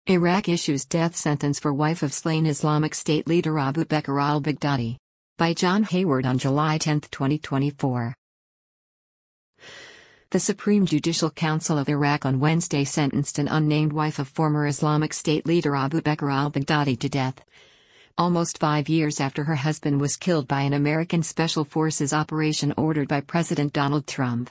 Iraq issues death sentence for wife of slain Islamic State leader Abu Bakr al-Baghdadi. By John Hayward on July 10, 2024. The Supreme Judicial Council of Iraq on Wednesday sentenced an unnamed wife of former Islamic State leader Abu Bakr al-Baghdadi to death, almost 5 years after her husband was killed by an American Special Forces operation ordered by President Donald Trump.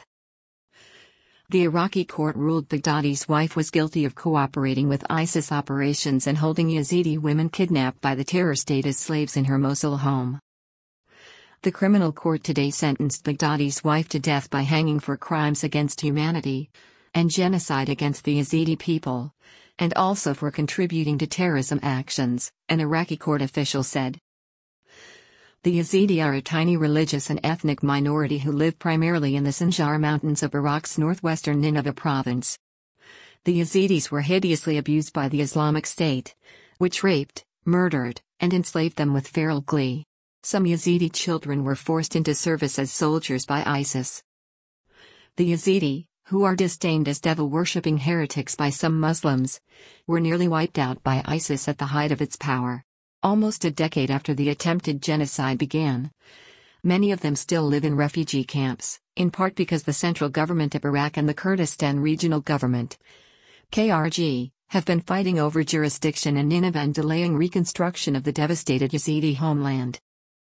The Iraqi court ruled Baghdadi's wife was guilty of cooperating with ISIS operations and holding Yazidi women kidnapped by the terror state as slaves in her Mosul home. The criminal court today sentenced Baghdadi's wife to death by hanging for crimes against humanity and genocide against the Yazidi people, and also for contributing to terrorism actions, an Iraqi court official said. The Yazidi are a tiny religious and ethnic minority who live primarily in the Sinjar Mountains of Iraq's northwestern Nineveh province. The Yazidis were hideously abused by the Islamic State, which raped, murdered, and enslaved them with feral glee. Some Yazidi children were forced into service as soldiers by ISIS. The Yazidi, who are disdained as devil-worshipping heretics by some Muslims, were nearly wiped out by ISIS at the height of its power, almost a decade after the attempted genocide began. Many of them still live in refugee camps, in part because the central government of Iraq and the Kurdistan Regional Government, KRG, have been fighting over jurisdiction in Nineveh and delaying reconstruction of the devastated Yazidi homeland.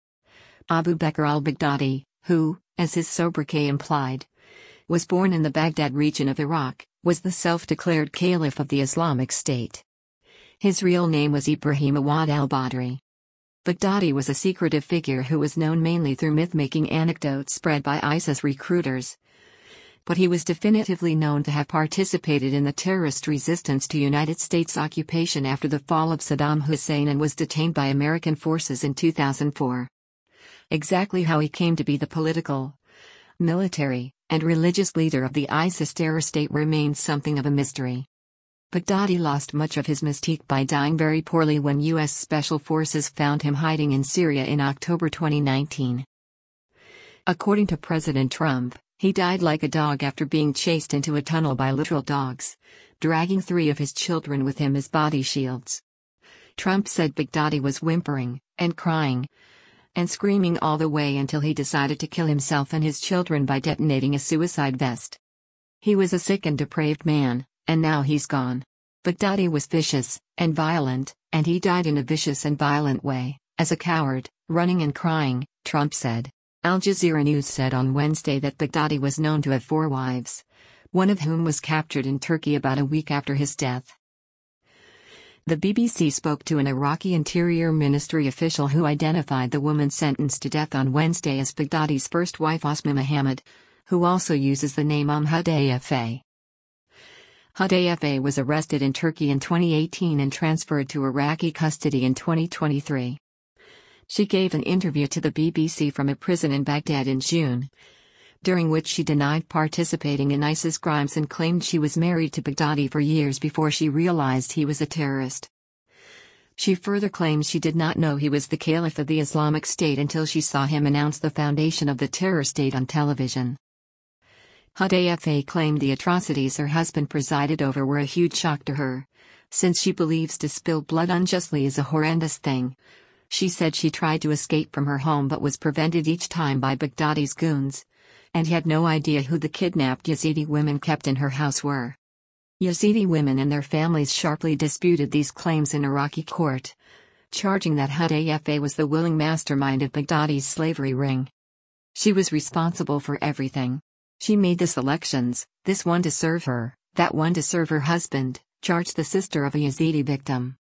Abu Bakr al-Baghdadi, who, as his sobriquet implied, was born in the Baghdad region of Iraq, was the self-declared caliph of the Islamic State. His real name was Ibrahim Awad al-Badri. Baghdadi was a secretive figure who was known mainly through myth-making anecdotes spread by ISIS recruiters. But he was definitively known to have participated in the terrorist resistance to United States occupation after the fall of Saddam Hussein and was detained by American forces in 2004. Exactly how he came to be the political, military, and religious leader of the ISIS terror state remains something of a mystery. Baghdadi lost much of his mystique by dying very poorly when U.S. Special Forces found him hiding in Syria in October 2019. According to President Trump, he died like a dog after being chased into a tunnel by literal dogs, dragging 3 of his children with him as body shields. Trump said Baghdadi was whimpering, and crying, and screaming all the way until he decided to kill himself and his children by detonating a suicide vest. He was a sick and depraved man, and now he's gone. Baghdadi was vicious and violent, and he died in a vicious and violent way, as a coward, running and crying, Trump said. Al Jazeera News said on Wednesday that Baghdadi was known to have 4 wives, one of whom was captured in Turkey about a week after his death. The BBC spoke to an Iraqi Interior Ministry official who identified the woman sentenced to death on Wednesday as Baghdadi's first wife Asma Mohammed, who also uses the name Hudayfa. Hudayfa was arrested in Turkey in 2018 and transferred to Iraqi custody in 2023. She gave an interview to the BBC from a prison in Baghdad in June, during which she denied participating in ISIS crimes and claimed she was married to Baghdadi for years before she realized he was a terrorist. She further claims she did not know he was the caliph of the Islamic State until she saw him announce the foundation of the terror state on television. Hudayfa claimed the atrocities her husband presided over were a huge shock to her, since she believes to spill blood unjustly is a horrendous thing. She said she tried to escape from her home but was prevented each time by Baghdadi's goons, and had no idea who the kidnapped Yazidi women kept in her house were. Yazidi women and their families sharply disputed these claims in Iraqi court, charging that Hudayfa was the willing mastermind of Baghdadi's slavery ring. She was responsible for everything. She made the selections, this one to serve her, that one to serve her husband, charged the sister of a Yazidi victim.